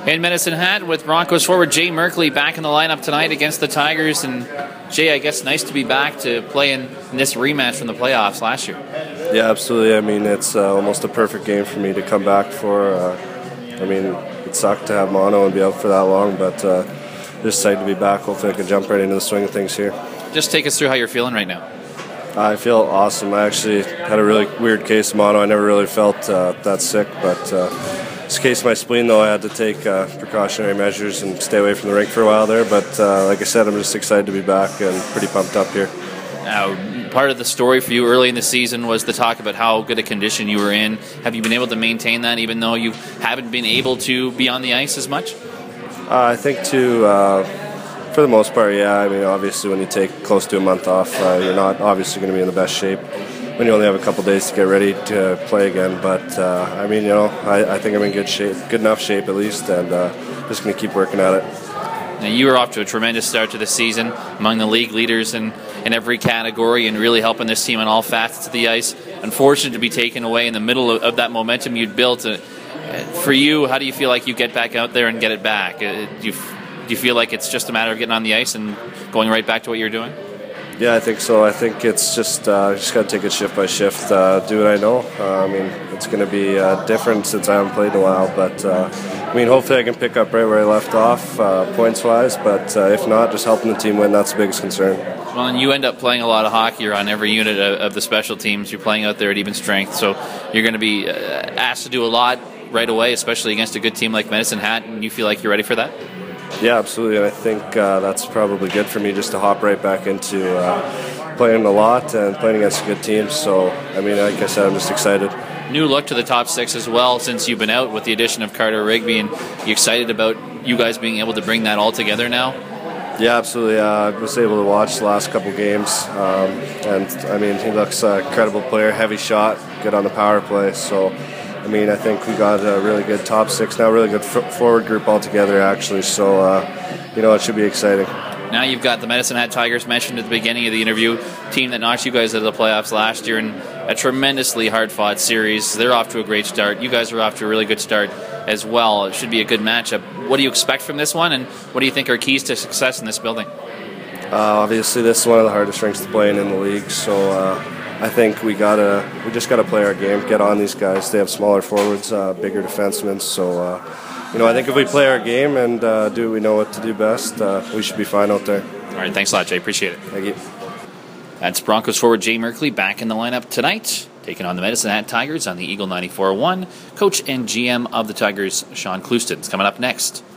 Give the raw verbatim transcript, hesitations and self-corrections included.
In Medicine Hat with Broncos forward Jay Merkley back in the lineup tonight against the Tigers. And Jay, I guess nice to be back to play in this rematch from the playoffs last year. Yeah, absolutely. I mean, it's uh, almost a perfect game for me to come back for. Uh, I mean, it sucked to have mono and be out for that long, but uh, just excited to be back. Hopefully I can jump right into the swing of things here. Just take us through how you're feeling right now. I feel awesome. I actually had a really weird case of mono. I never really felt uh, that sick, but uh, this case of my spleen, though, I had to take uh, precautionary measures and stay away from the rink for a while there. But uh, like I said, I'm just excited to be back and pretty pumped up here. Now, part of the story for you early in the season was the talk about how good a condition you were in. Have you been able to maintain that even though you haven't been able to be on the ice as much? Uh, I think to, uh, for the most part, yeah. I mean, obviously when you take close to a month off, uh, you're not obviously going to be in the best shape when you only have a couple days to get ready to play again. But, uh, I mean, you know, I, I think I'm in good shape, good enough shape at least, and uh, just going to keep working at it. Now, you were off to a tremendous start to the season, among the league leaders in, in every category and really helping this team on all facets of the ice. Unfortunate to be taken away in the middle of, of that momentum you'd built. Uh, for you, how do you feel like you get back out there and get it back? Uh, do, you, do you feel like it's just a matter of getting on the ice and going right back to what you're doing? Yeah, I think so. I think it's just uh, just got to take it shift by shift, uh, do what I know. Uh, I mean, it's going to be uh, different since I haven't played in a while, but uh, I mean, hopefully I can pick up right where I left off, uh, points-wise, but uh, if not, just helping the team win, that's the biggest concern. Well, and you end up playing a lot of hockey. You're on every unit of, of the special teams. You're playing out there at even strength, so you're going to be uh, asked to do a lot right away, especially against a good team like Medicine Hat, and you feel like you're ready for that? Yeah, absolutely, and I think uh, that's probably good for me just to hop right back into uh, playing a lot and playing against a good team. So, I mean, like I said, I'm just excited. New look to the top six as well since you've been out with the addition of Carter Rigby, and you excited about you guys being able to bring that all together now? Yeah, absolutely. Uh, I was able to watch the last couple games, um, and I mean, he looks a credible player, heavy shot, good on the power play. So, I mean, I think we got a really good top six now, really good f- forward group altogether, actually. So, uh, you know, it should be exciting. Now you've got the Medicine Hat Tigers mentioned at the beginning of the interview, team that knocked you guys out of the playoffs last year in a tremendously hard-fought series. They're off to a great start. You guys are off to a really good start as well. It should be a good matchup. What do you expect from this one, and what do you think are keys to success in this building? Uh, obviously, this is one of the hardest rinks to play in in the league, so uh, I think we gotta we just gotta play our game, get on these guys. They have smaller forwards, uh, bigger defensemen, so uh, you know, I think if we play our game and uh, do what we know what to do best, uh, we should be fine out there. All right, thanks a lot, Jay. Appreciate it. Thank you. That's Broncos forward Jay Merkley back in the lineup tonight, taking on the Medicine Hat Tigers on the Eagle ninety-four point one. Coach and G M of the Tigers, Sean Clouston, is coming up next.